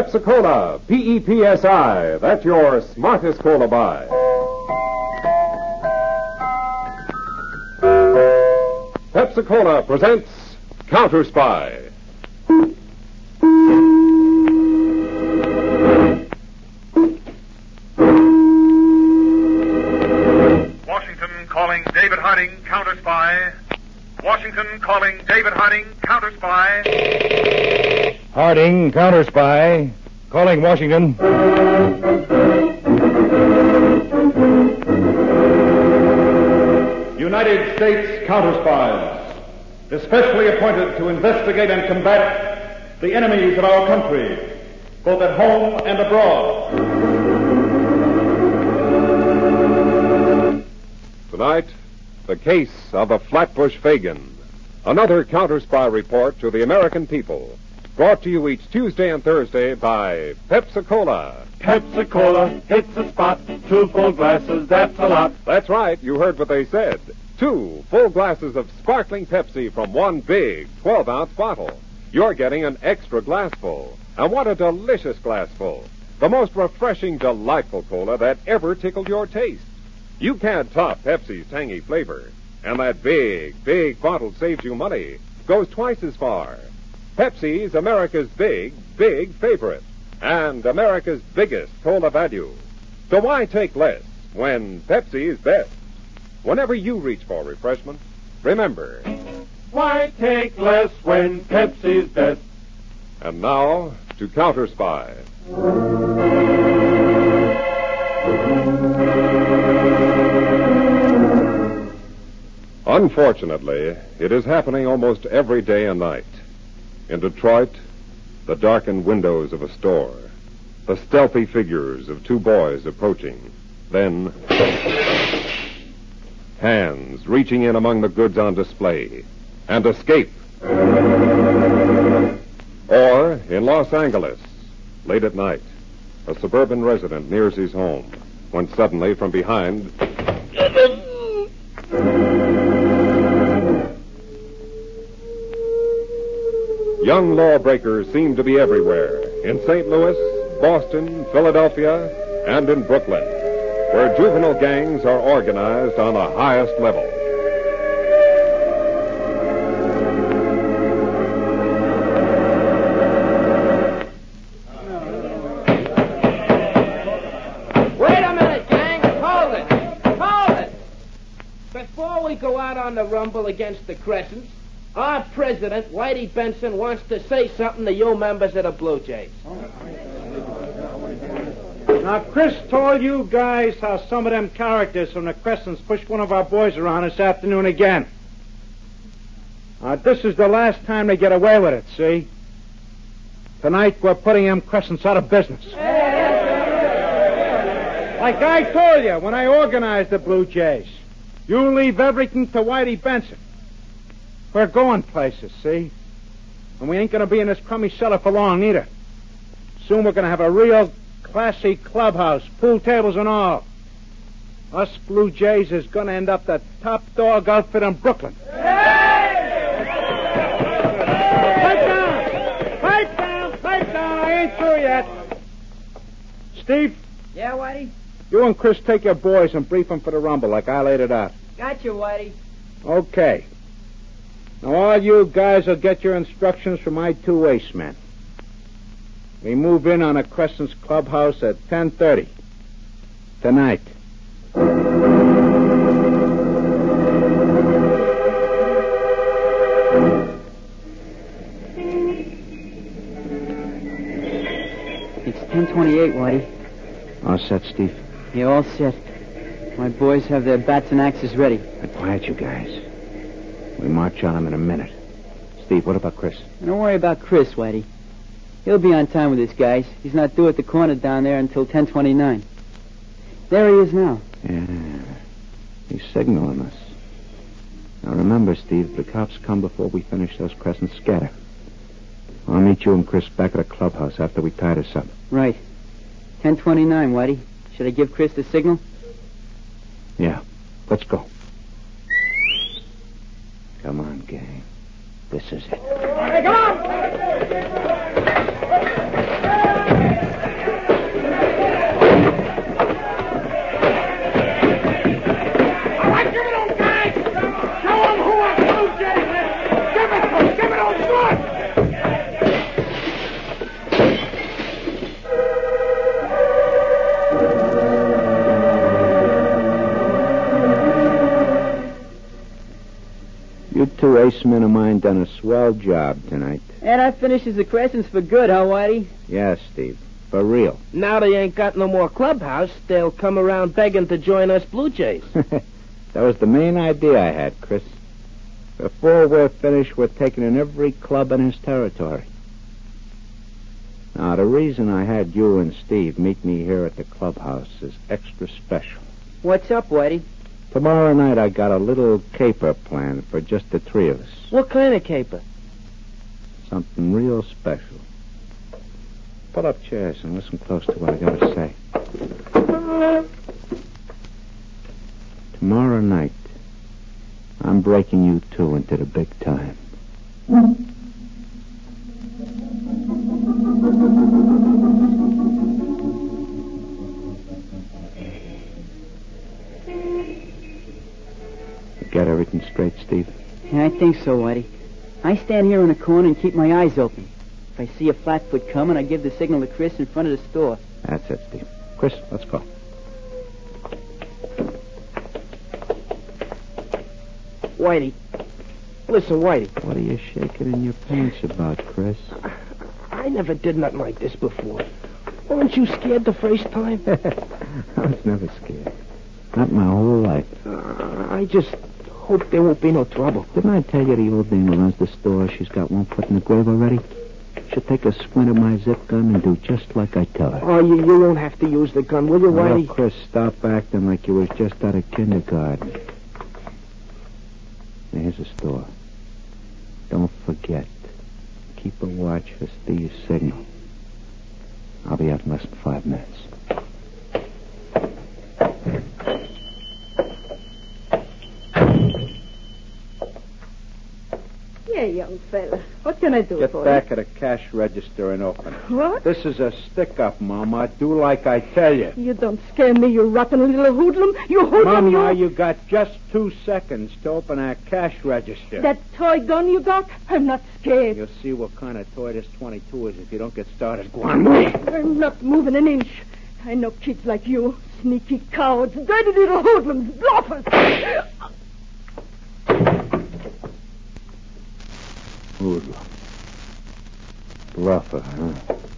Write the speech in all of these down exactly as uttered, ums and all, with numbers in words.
Pepsi-Cola, P E P S I. That's your smartest cola buy. Pepsi-Cola presents Counter Spy. Washington calling David Harding, Counter Spy. Washington calling David Harding, Counter Spy. Harding, Counter Spy. Calling Washington. United States Counter Spies, especially appointed to investigate and combat the enemies of our country, both at home and abroad. Tonight, the case of the Flatbush Fagin. Another Counter Spy report to the American people. Brought to you each Tuesday and Thursday by Pepsi-Cola. Pepsi-Cola hits the spot. Two full glasses, that's a lot. That's right, you heard what they said. Two full glasses of sparkling Pepsi from one big twelve-ounce bottle. You're getting an extra glassful. And what a delicious glassful. The most refreshing, delightful cola that ever tickled your taste. You can't top Pepsi's tangy flavor. And that big, big bottle saves you money. Goes twice as far. Pepsi's America's big, big favorite. And America's biggest cola value. So why take less when Pepsi's best? Whenever you reach for refreshment, remember, Why take less when Pepsi's best? And now, to Counter Spy. Unfortunately, it is happening almost every day and night. In Detroit, the darkened windows of a store, the stealthy figures of two boys approaching, then hands reaching in among the goods on display, and escape. Or, in Los Angeles, late at night, a suburban resident nears his home, when suddenly from behind... Young lawbreakers seem to be everywhere, in Saint Louis, Boston, Philadelphia, and in Brooklyn, where juvenile gangs are organized on the highest level. Wait a minute, gang. Hold it. Hold it. Before we go out on the rumble against the Crescents, our president, Whitey Benson, wants to say something to you members of the Blue Jays. Now, Chris told you guys how some of them characters from the Crescents pushed one of our boys around this afternoon again. Now, this is the last time they get away with it, see? Tonight, we're putting them Crescents out of business. Like I told you when I organized the Blue Jays, you leave everything to Whitey Benson. We're going places, see? And we ain't going to be in this crummy cellar for long, either. Soon we're going to have a real classy clubhouse, pool tables and all. Us Blue Jays is going to end up the top dog outfit in Brooklyn. Hey! Pipe down! Pipe down! Pipe down! I ain't through yet. Steve? Yeah, Whitey? You and Chris take your boys and brief them for the rumble like I laid it out. Gotcha, Whitey. Okay. Now, all you guys will get your instructions from my two ace men. We move in on a Crescent's clubhouse at ten thirty. Tonight. It's ten twenty-eight, Whitey. All set, Steve? Yeah, all set. My boys have their bats and axes ready. Be quiet, you guys. We march on them in a minute. Steve, what about Chris? Don't worry about Chris, Whitey. He'll be on time with his guys. He's not due at the corner down there until ten twenty-nine. There he is now. Yeah. He's signaling us. Now remember, Steve, the cops come before we finish those Crescents scatter. I'll meet you and Chris back at the clubhouse after we tie this up. Right. ten twenty-nine, Whitey. Should I give Chris the signal? Yeah. Let's go. Come on, gang. This is it. Hey, come on! two ace men of mine done a swell job tonight. And that finishes the Crescents for good, huh, Whitey? Yeah, Steve. For real. Now they ain't got no more clubhouse, they'll come around begging to join us Blue Jays. That was the main idea I had, Chris. Before we're finished, we're taking in every club in his territory. Now, the reason I had you and Steve meet me here at the clubhouse is extra special. What's up, Whitey? Tomorrow night I got a little caper planned for just the three of us. What kind of caper? Something real special. Pull up chairs and listen close to what I got to say. Tomorrow night, I'm breaking you two into the big time. You got everything straight, Steve? Yeah, I think so, Whitey. I stand here in the corner and keep my eyes open. If I see a flatfoot coming, I give the signal to Chris in front of the store. That's it, Steve. Chris, let's go. Whitey. Listen, Whitey. What are you shaking in your pants about, Chris? I never did nothing like this before. Weren't you scared the first time? I was never scared. Not my whole life. Uh, I just hope there won't be no trouble. Didn't I tell you the old dame who runs the store, she's got one foot in the grave already? She'll take a squint at my zip gun and do just like I tell her. Oh, you, you won't have to use the gun, will you, Whitey? Well, Chris, stop acting like you was just out of kindergarten. Now, here's the store. Don't forget. Keep a watch for Steve's signal. I'll be out in less than five minutes. Yeah, young fella. What can I do Get for back at a cash register and open it. What? This is a stick-up, Mama. Do like I tell you. you? You don't scare me, you rotten little hoodlum. You hoodlum, Mama, you... you got just two seconds to open that cash register. That toy gun you got? I'm not scared. You'll see what kind of toy this twenty-two is if you don't get started. Go on, move. I'm not moving an inch. I know kids like you. Sneaky cowards. Dirty little hoodlums. Bluffers. Hoodlum. Bluffer, huh?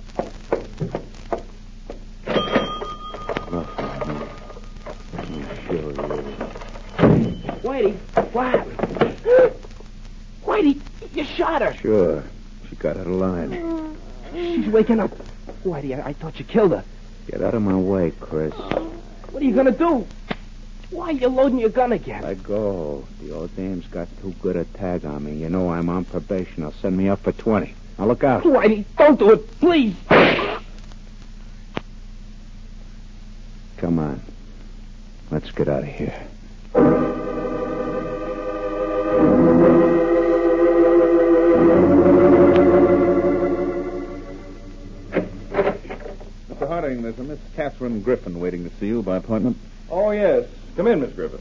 Bluffer, huh? I'm sure you. Whitey, what happened? Whitey, you shot her. Sure. She got out of line. She's waking up. Whitey, I, I thought you killed her. Get out of my way, Chris. What are you going to do? Why are you loading your gun again? Let go. The old dame's got too good a tag on me. You know I'm on probation. They'll send me up for twenty. Now look out. Whitey, don't do it, please. Come on. Let's get out of here. Mister Harding, there's a Miss Catherine Griffin waiting to see you by appointment. Oh, yes. Come in, Miss Griffin.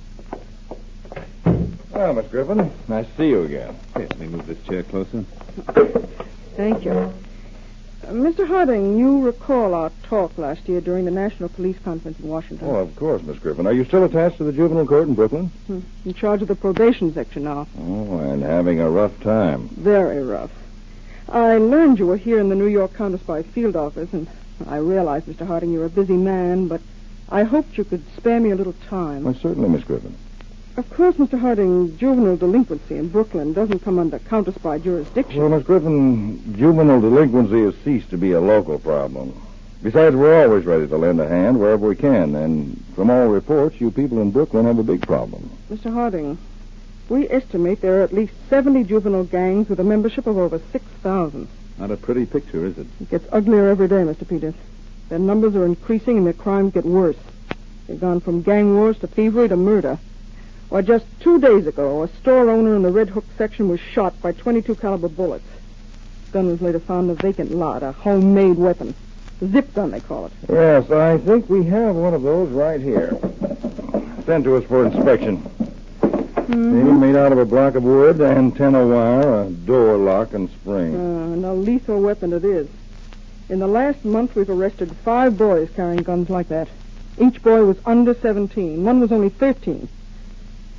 Well, Miss Griffin, nice to see you again. Here, let me move this chair closer. Thank you. Uh, Mister Harding, you recall our talk last year during the National Police Conference in Washington. Oh, of course, Miss Griffin. Are you still attached to the juvenile court in Brooklyn? Hmm. In charge of the probation section now. Oh, and having a rough time. Very rough. I learned you were here in the New York Counter-Spy field office, and I realize, Mister Harding, you're a busy man, but I hoped you could spare me a little time. Well, certainly, Miss Griffin. Of course, Mister Harding, juvenile delinquency in Brooklyn doesn't come under counter-spy jurisdiction. Well, Miss Griffin, juvenile delinquency has ceased to be a local problem. Besides, we're always ready to lend a hand wherever we can, and from all reports, you people in Brooklyn have a big problem. Mister Harding, we estimate there are at least seventy juvenile gangs with a membership of over six thousand. Not a pretty picture, is it? It gets uglier every day, Mister Peters. Their numbers are increasing and their crimes get worse. They've gone from gang wars to thievery to murder. Why, just two days ago, a store owner in the Red Hook section was shot by twenty-two caliber bullets. The gun was later found in a vacant lot, a homemade weapon. A zip gun, they call it. Yes, I think we have one of those right here. Sent to us for inspection. Mm-hmm. Made out of a block of wood, antenna wire, a door lock, and spring. Uh, and a lethal weapon it is. In the last month, we've arrested five boys carrying guns like that. Each boy was under seventeen. One was only thirteen.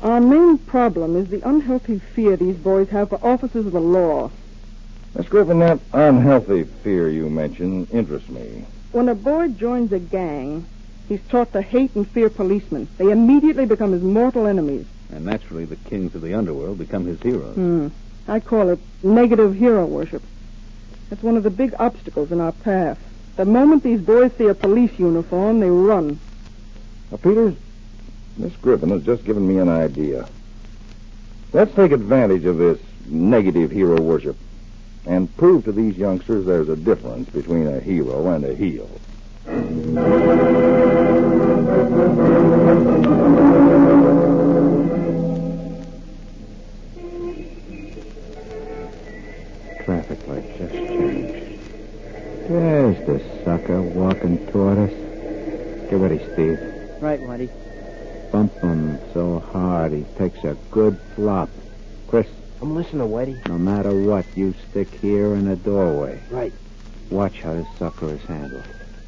Our main problem is the unhealthy fear these boys have for officers of the law. Miss Griffin, that unhealthy fear you mentioned interests me. When a boy joins a gang, he's taught to hate and fear policemen. They immediately become his mortal enemies. And naturally, the kings of the underworld become his heroes. Hmm. I call it negative hero worship. That's one of the big obstacles in our path. The moment these boys see a police uniform, they run. Now, Peters, Miss Griffin has just given me an idea. Let's take advantage of this negative hero worship and prove to these youngsters there's a difference between a hero and a heel. Traffic light just changed. There's the sucker walking toward us. Get ready, Steve. Right, Whitey. Bump him so hard he takes a good flop. Chris, I'm listening, Whitey. no matter what, you stick here in the doorway. Right. Watch how this sucker is handled.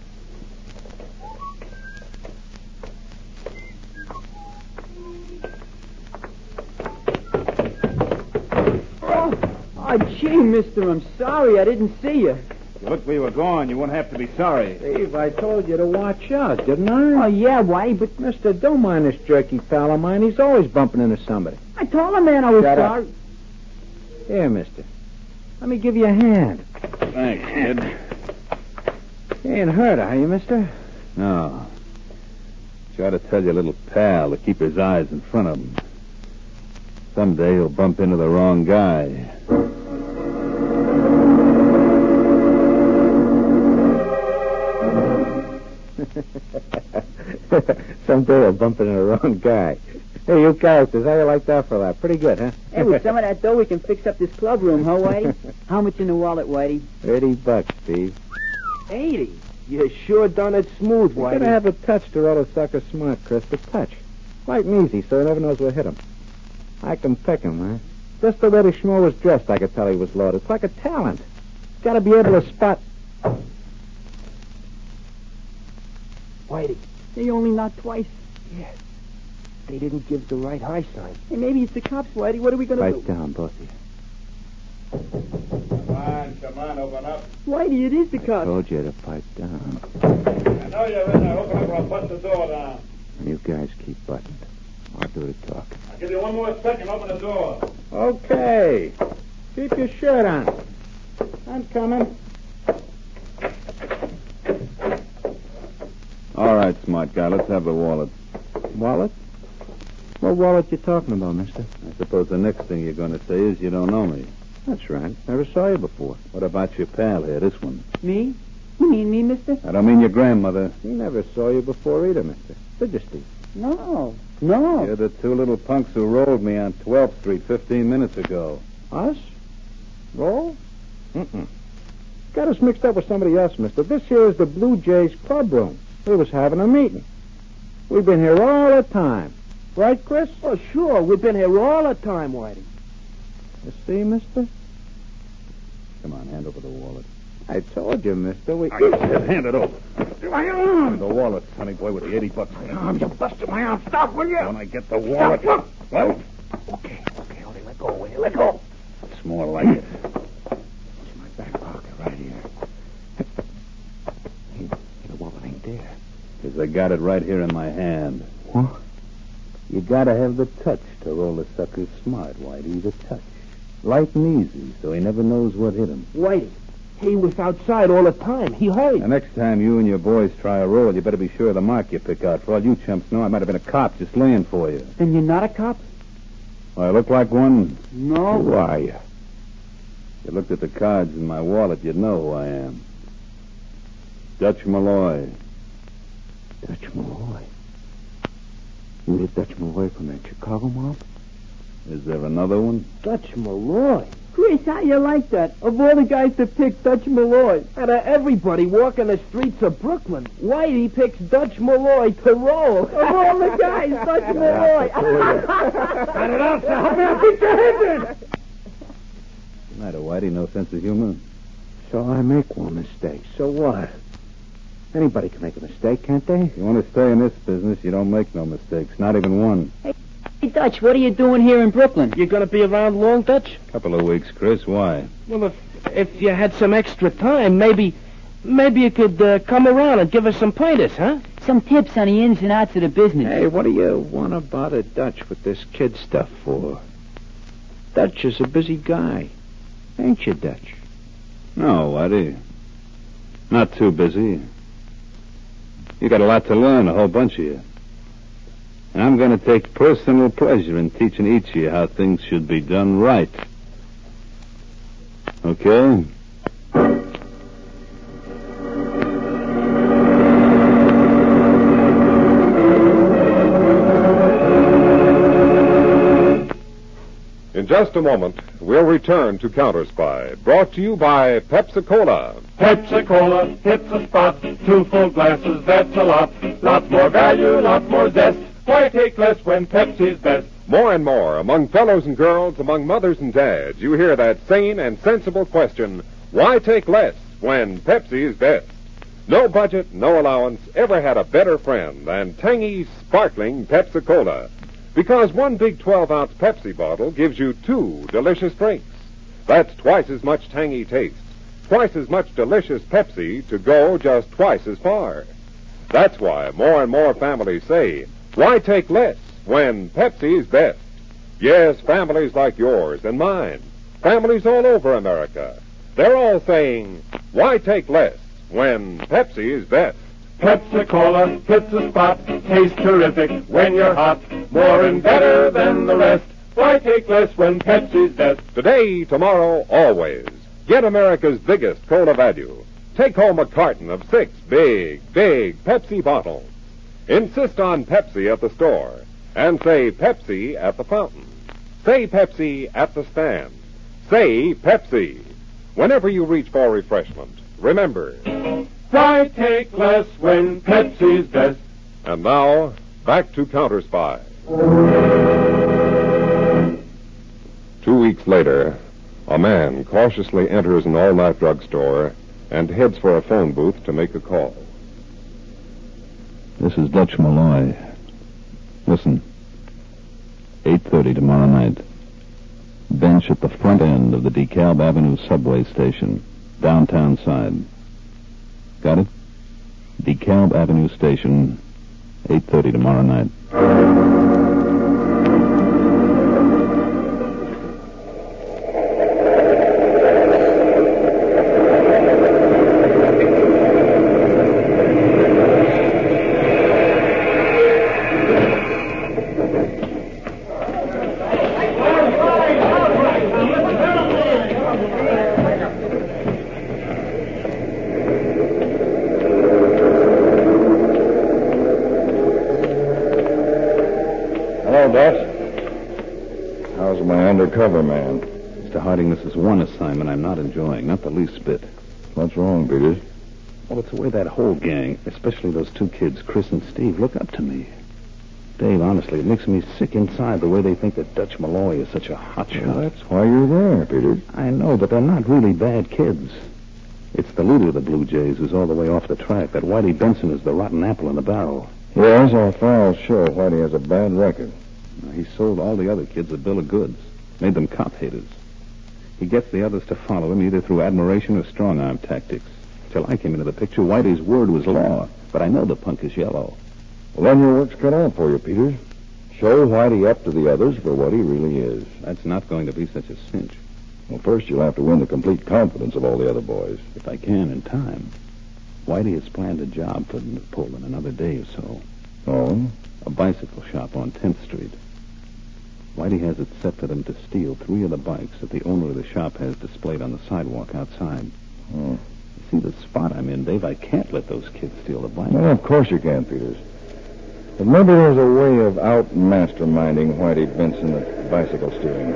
Oh, gee, mister, I'm sorry. I didn't see you. If you looked where you were going, you wouldn't have to be sorry. Steve, I told you to watch out, didn't I? Oh, yeah, Whitey, but Mister, don't mind this jerky pal of mine. He's always bumping into somebody. I told the man I was Shut up. sorry. Here, mister. Let me give you a hand. Thanks, kid. You ain't hurt, are you, mister? No. Try to tell your little pal to keep his eyes in front of him. Someday he'll bump into the wrong guy. Someday I'll bump into the wrong guy. Hey, you characters, how you like that for that? Pretty good, huh? Hey, with some of that dough, we can fix up this club room, huh, Whitey? How much in the wallet, Whitey? Thirty bucks, Steve. Eighty. You sure done it smooth, You Whitey. gotta have the touch to roll a sucker smart, Chris. The touch. Light and easy, so he never knows what hit him. I can pick him, huh? Just the way the schmo was dressed, I could tell he was loaded. It's like a talent. Gotta be able to spot... Whitey. They only knocked twice. Yeah. They didn't give the right high sign. Hey, maybe it's the cops, Whitey. What are we going to do? Pipe down, both of you. Come on, come on, open up. Whitey, it is the cops. Told you to pipe down. I know you're in there. Open up or I'll bust the door down. You guys keep buttoned. I'll do the talking. I'll give you one more second. Open the door. Okay. Keep your shirt on. I'm coming. All right, smart guy. Let's have the wallet. Wallet? What wallet you talking about, mister? I suppose the next thing you're going to say is you don't know me. That's right. Never saw you before. What about your pal here, this one? Me? You mean me, mister? I don't mean your grandmother. He never saw you before either, mister. Did you, Steve? No. No. You're the two little punks who rolled me on twelfth Street fifteen minutes ago. Us? Roll? Mm-mm. Got us mixed up with somebody else, mister. This here is the Blue Jays club room. We was having a meeting. We've been here all the time. Right, Chris? Oh, sure. We've been here all the time, Whitey. You see, mister? Come on, hand over the wallet. I told you, mister. We... I said hand it over. My arm! The wallet, sonny boy, with the eighty bucks in it. My arm, you busted my arm. Stop, will you? When I get the wallet... Stop, look. Well, Okay, okay, only let go, will you? Let go. it's more like it. It's my back pocket right here. Hey, the wallet ain't there. Because I got it right here in my hand. What? You gotta have the touch to roll the sucker smart, Whitey. The touch. Light and easy, so he never knows what hit him. Whitey. He was outside all the time. He hurried. The next time you and your boys try a roll, you better be sure of the mark you pick out. For all you chumps know, I might have been a cop just laying for you. Then you're not a cop? Well, I look like one. No. Who are you? If you looked at the cards in my wallet, you'd know who I am. Dutch Malloy. Dutch Malloy. You hit Dutch Malloy from that Chicago mob? Is there another one? Dutch Malloy. Chris, how you like that? Of all the guys to pick, Dutch Malloy. Out of everybody walking the streets of Brooklyn, Whitey picks Dutch Malloy to roll. Of all the guys, Dutch Malloy. Cut it out, sir. Help me out. Beat your head in. What's the matter, Whitey? No sense of humor? So I make one mistake. So what? Anybody can make a mistake, can't they? If you want to stay in this business, you don't make no mistakes. Not even one. Hey, Dutch, what are you doing here in Brooklyn? You gonna be around long, Dutch? Couple of weeks, Chris. Why? Well, if if you had some extra time, maybe maybe you could uh, come around and give us some pointers, huh? Some tips on the ins and outs of the business. Hey, what do you want to bother Dutch with this kid stuff for? Dutch is a busy guy. Ain't you, Dutch? No, Whitey. Not too busy. You got a lot to learn, a whole bunch of you. And I'm going to take personal pleasure in teaching each of you how things should be done right. Okay? In just a moment, we'll return to Counter Spy, brought to you by Pepsi-Cola. Pepsi-Cola hits the spot. Two full glasses, that's a lot. Lot more value, lot more zest. Why take less when Pepsi's best? More and more, among fellows and girls, among mothers and dads, you hear that sane and sensible question, why take less when Pepsi is best? No budget, no allowance ever had a better friend than tangy, sparkling Pepsi-Cola. Because one big twelve-ounce Pepsi bottle gives you two delicious drinks. That's twice as much tangy taste, twice as much delicious Pepsi to go just twice as far. That's why more and more families say, why take less when Pepsi is best? Yes, families like yours and mine, families all over America, they're all saying, why take less when Pepsi is best? Pepsi-Cola hits the spot. Tastes terrific when you're hot. More and better than the rest. Why take less when Pepsi's best? Today, tomorrow, always. Get America's biggest cola value. Take home a carton of six big, big Pepsi bottles. Insist on Pepsi at the store. And say Pepsi at the fountain. Say Pepsi at the stand. Say Pepsi. Whenever you reach for refreshment, remember, why take less when Pepsi's best? And now, back to Counter Spy. Two weeks later, a man cautiously enters an all-night drugstore and heads for a phone booth to make a call. This is Dutch Malloy. Listen. eight thirty tomorrow night. Bench at the front end of the DeKalb Avenue subway station, downtown side. Got it? DeKalb Avenue station, eight thirty tomorrow night. How's my undercover man? Mister Harding, this is one assignment I'm not enjoying, not the least bit. What's wrong, Peters? Well, it's the way that whole gang, especially those two kids, Chris and Steve, look up to me. Dave, honestly, it makes me sick inside the way they think that Dutch Malloy is such a hotshot. Well, that's why you're there, Peters. I know, but they're not really bad kids. It's the leader of the Blue Jays who's all the way off the track. That Whitey Benson is the rotten apple in the barrel. Yes, our files show Whitey has a bad record. He sold all the other kids a bill of goods, made them cop haters. He gets the others to follow him either through admiration or strong-arm tactics. Till I came into the picture, Whitey's word was law, but I know the punk is yellow. Well, then your work's cut out for you, Peters. Show Whitey up to the others for what he really is. That's not going to be such a cinch. Well, first you'll have to win the complete confidence of all the other boys. If I can, in time. Whitey has planned a job for them to pull in another day or so. Oh? A bicycle shop on tenth street. Whitey has it set for them to steal three of the bikes that the owner of the shop has displayed on the sidewalk outside. Oh. You see the spot I'm in, Dave? I can't let those kids steal the bikes. Well, of course you can, Peters. But maybe there's a way of out-masterminding Whitey Benson at bicycle stealing.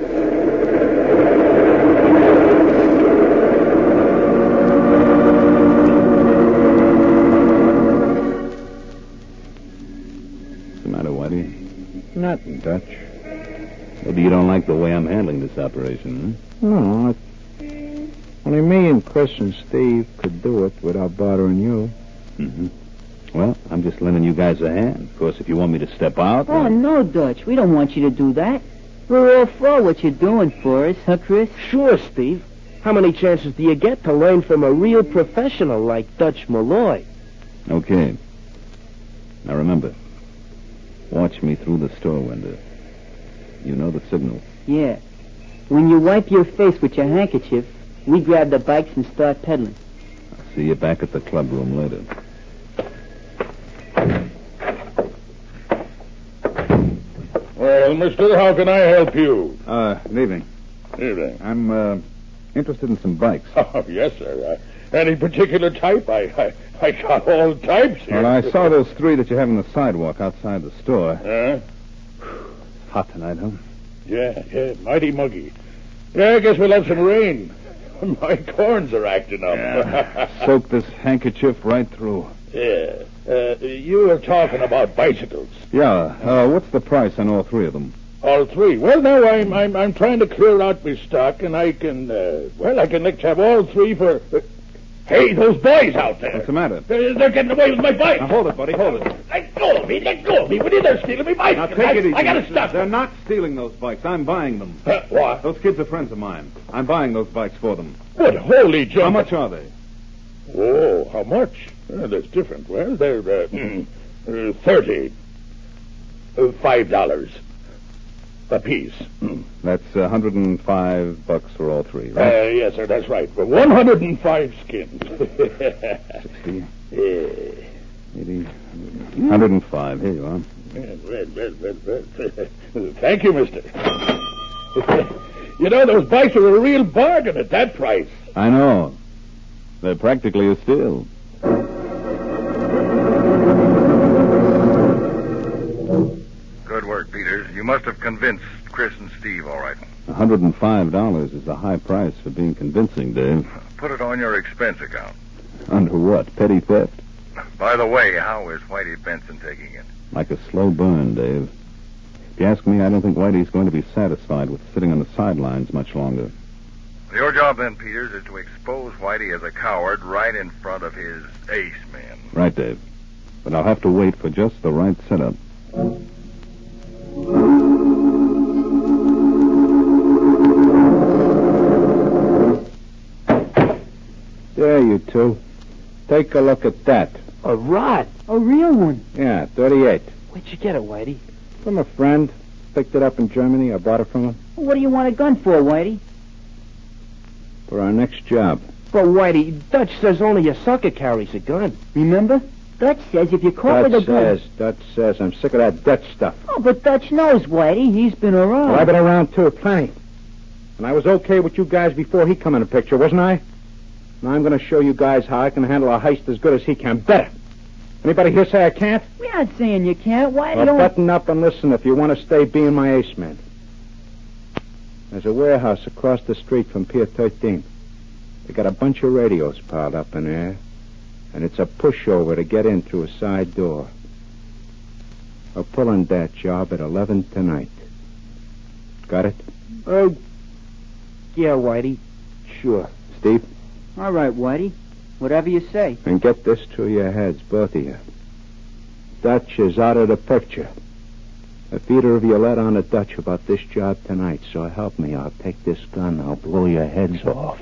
What's the matter, Whitey? Nothing, Dutch. Maybe you don't like the way I'm handling this operation, huh? No, it, only me and Chris and Steve could do it without bothering you. Mm-hmm. Well, I'm just lending you guys a hand. Of course, if you want me to step out... Oh, then- no, Dutch. We don't want you to do that. We're all for what you're doing for us, huh, Chris? Sure, Steve. How many chances do you get to learn from a real professional like Dutch Malloy? Okay. Now remember, watch me through the store window. You know the signal. Yeah. When you wipe your face with your handkerchief, we grab the bikes and start pedaling. I'll see you back at the club room later. Well, mister, how can I help you? Uh, good evening. Evening. I'm, uh, interested in some bikes. Oh, yes, sir. Uh, any particular type? I, I I got all types here. Well, I saw those three that you have on the sidewalk outside the store. Huh? It's hot tonight, huh? Yeah, yeah, mighty muggy. Yeah, I guess we'll have some rain. My corns are acting up. Yeah. Soak this handkerchief right through. Yeah. Uh, you were talking about bicycles. Yeah. Uh, what's the price on all three of them? All three. Well, now I'm I'm I'm trying to clear out my stock, and I can uh, well I can have all three for. Uh, hey, those boys out there! What's the matter? They're, they're getting away with my bike. Now hold it, buddy. Hold it. Let go of me! Let go of me! What are they stealing my bike? Now take I, it easy. I gotta stop They're them. not stealing those bikes. I'm buying them. Uh, what? Those kids are friends of mine. I'm buying those bikes for them. What? Holy jump! How much are they? Oh, how much? Well, that's different. Well, they're uh, uh, thirty. Uh, five dollars a piece. That's a hundred and five bucks for all three, Uh, right? yes, sir, that's right. For one hundred and five skins. Sixty, Yeah. eighty, hundred and five. Here you are. Well, well, well, well, well. Thank you, mister. You know, those bikes are a real bargain at that price. I know. They're practically a steal. Good work, Peters. You must have convinced Chris and Steve all right. A hundred and five dollars is a high price for being convincing, Dave. Put it on your expense account. Under what? Petty theft? By the way, how is Whitey Benson taking it? Like a slow burn, Dave. If you ask me, I don't think Whitey's going to be satisfied with sitting on the sidelines much longer. Your job then, Peters, is to expose Whitey as a coward right in front of his ace man. Right, Dave. But I'll have to wait for just the right setup. There, you two. Take a look at that. A rod? A real one. Yeah, thirty-eight. Where'd you get it, Whitey? From a friend. Picked it up in Germany. I bought it from him. What do you want a gun for, Whitey? For our next job. But, Whitey, Dutch says only a sucker carries a gun. Remember? Dutch says if you're caught Dutch with a gun... says, Dutch says. I'm sick of that Dutch stuff. Oh, but Dutch knows, Whitey. He's been around. Well, I've been around, too, plenty. And I was okay with you guys before he come in the picture, wasn't I? Now I'm going to show you guys how I can handle a heist as good as he can. Better. Anybody here say I can't? We're not saying you can't. Why Well, don't... button up and listen if you want to stay being my ace man. There's a warehouse across the street from Pier thirteen. They got a bunch of radios piled up in there, and it's a pushover to get in through a side door. We're pulling that job at eleven tonight. Got it? Oh, yeah, Whitey. Sure. Steve? All right, Whitey. Whatever you say. And get this through your heads, both of you. Dutch is out of the picture. If either of you let on to Dutch about this job tonight, so help me, I'll take this gun, I'll blow your heads off.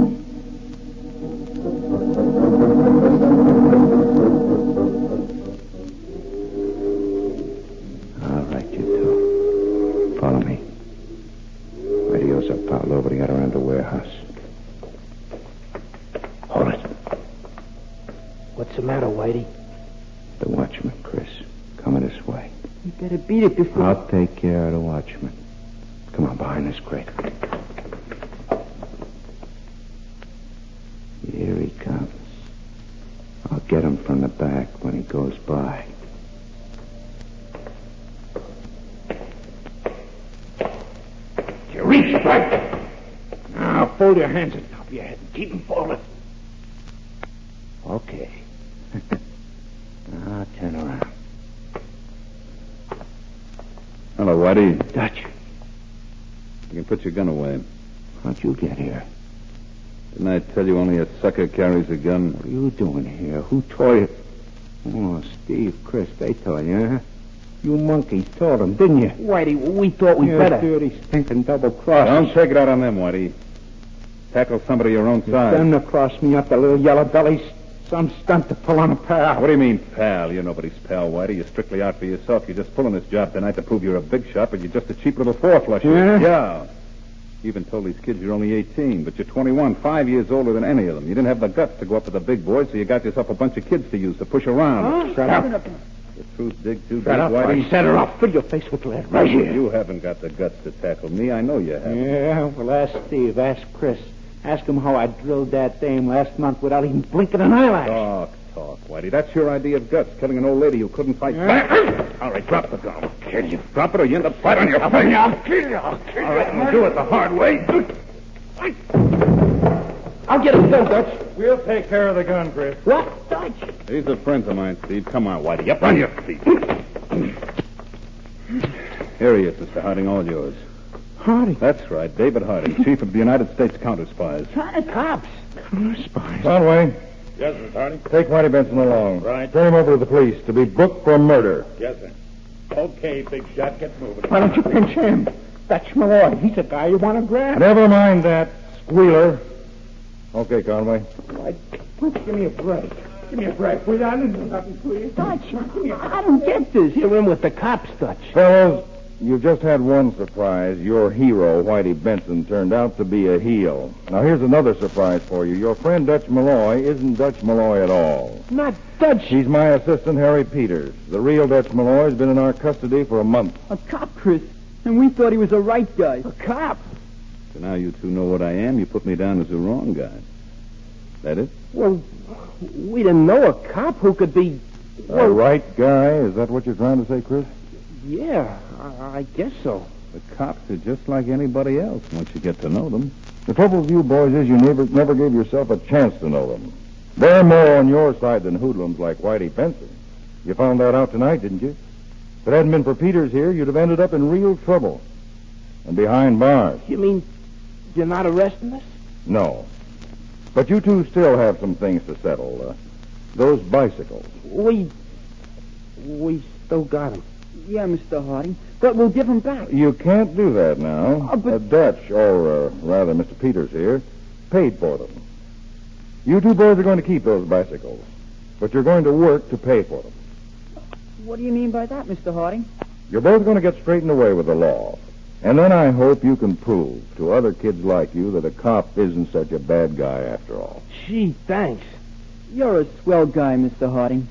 All right, you two. Follow me. Radios are piled over the other end of the warehouse. Hold it. What's the matter, Whitey? The watchman, Chris. Coming this way. You better beat it before... I'll take care of the watchman. Come on, behind this crate. Here he comes. I'll get him from the back when he goes by. You reach right. Now, fold your hands on top of your head and keep them folded. Okay. Now, turn around. Hello, Whitey. Dutch, You can put your gun away. how'd you get here? Didn't I tell you only a sucker carries a gun? What are you doing here? Who taught you? Oh, Steve, Chris, they told you, huh? You monkeys told them, didn't you? Whitey, we thought we you better. dirty, stinking double cross. Don't take it out on them, Whitey. Tackle somebody your own size. Them to cross me up, the little yellow bellies. Some stunt to pull on a pal. What do you mean, pal? You're nobody's pal, Whitey. You're strictly out for yourself. You're just pulling this job tonight to prove you're a big shot, but you're just a cheap little four-flusher. Yeah? Yeah. You even told these kids you're only eighteen, but you're twenty-one, five years older than any of them. You didn't have the guts to go up to the big boys, so you got yourself a bunch of kids to use to push around. Huh? Shut up. The truth dig too deep, Shut up, Whitey. I set her off. Fill your face with lead. Right here. You haven't got the guts to tackle me. I know you haven't. Yeah, well, ask Steve. Ask Chris. Ask him how I drilled that dame last month without even blinking an eyelash. Talk, talk, Whitey. That's your idea of guts, killing an old lady who couldn't fight back. All right, drop the gun. I'll kill you. Drop it or you end up flat on your face. I'll kill you. I'll kill you. All right, we'll do it the hard way. I'll get him, Dutch. We'll take care of the gun, Chris. What? Dutch? These are friends of mine, Steve. Come on, Whitey. Up on your feet. Here he is, Mister Harding, all yours. Harding? That's right, David Harding, chief of the United States Counter Spies. Counter cops. Counter spies. Conway, Yes, Mister Harding. take Whitey Benson along. Right. Turn him over to the police to be booked for murder. Yes, sir. Okay, big shot. Get moving. Why don't you pinch him? Dutch Malloy. He's a guy you want to grab. Never mind that, squealer. Okay, Conway. Why, give me a break. Give me a break. Will you? I didn't do nothing to you. Dutch, I don't get this. You're in with the cops, Dutch. Fellows, you've just had one surprise. Your hero, Whitey Benson, turned out to be a heel. Now, here's another surprise for you. Your friend Dutch Malloy isn't Dutch Malloy at all. Not Dutch. He's my assistant, Harry Peters. The real Dutch Malloy's been in our custody for a month. A cop, Chris. And we thought he was a right guy. A cop. So now you two know what I am. You put me down as the wrong guy. That it? Well, we didn't know a cop who could be... A right guy? Is that what you're trying to say, Chris? Yeah, I, I guess so. The cops are just like anybody else once you get to know them. The trouble with you boys is you never never gave yourself a chance to know them. They're more on your side than hoodlums like Whitey Benson. You found that out tonight, didn't you? If it hadn't been for Peters here, you'd have ended up in real trouble. And behind bars. You mean you're not arresting us? No. But you two still have some things to settle. Uh, those bicycles. We... We still got him. Yeah, Mister Harding. But we'll give him back. You can't do that now. Oh, but- Uh, Dutch, or uh, rather Mister Peters here, paid for them. You two boys are going to keep those bicycles. But you're going to work to pay for them. What do you mean by that, Mister Harding? You're both going to get straightened away with the law. And then I hope you can prove to other kids like you that a cop isn't such a bad guy after all. Gee, thanks. You're a swell guy, Mister Harding.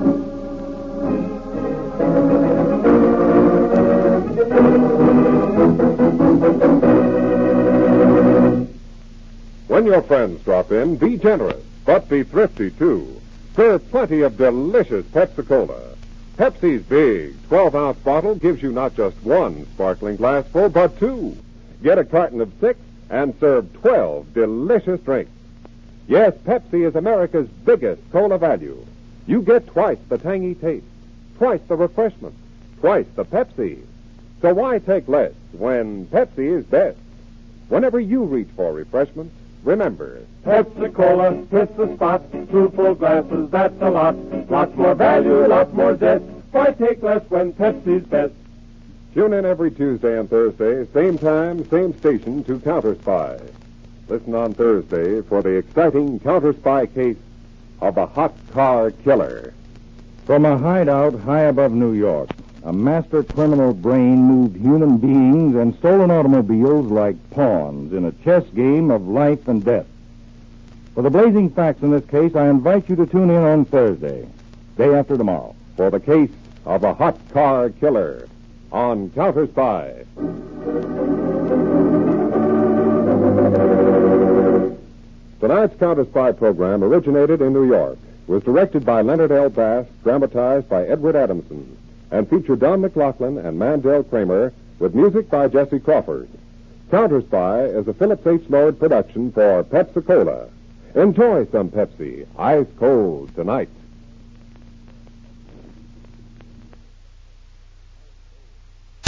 When your friends drop in, be generous, but be thrifty, too. Serve plenty of delicious Pepsi-Cola. Pepsi's big twelve-ounce bottle gives you not just one sparkling glassful, but two. Get a carton of six and serve twelve delicious drinks. Yes, Pepsi is America's biggest cola value. You get twice the tangy taste, twice the refreshment, twice the Pepsi. So why take less when Pepsi is best? Whenever you reach for refreshment, remember, Pepsi-Cola hits the spot. Two full glasses, that's a lot. Lots more value, lots more zest. Why take less when Pepsi's best? tune in every Tuesday and Thursday, same time, same station, to Counter Spy. Listen on Thursday for the exciting Counter Spy case of a hot car killer. From a hideout high above New York, a master criminal brain moved human beings and stolen automobiles like pawns in a chess game of life and death. For the blazing facts in this case, I invite you to tune in on Thursday, day after tomorrow, For the case of a hot car killer on Counter Spy. Tonight's Counter Spy program originated in New York, was directed by Leonard L. Bass, dramatized by Edward Adamson, and featured Don McLaughlin and Mandel Kramer with music by Jesse Crawford. Counter Spy is a Phillips H. Lord production for Pepsi-Cola. Enjoy some Pepsi, ice cold tonight.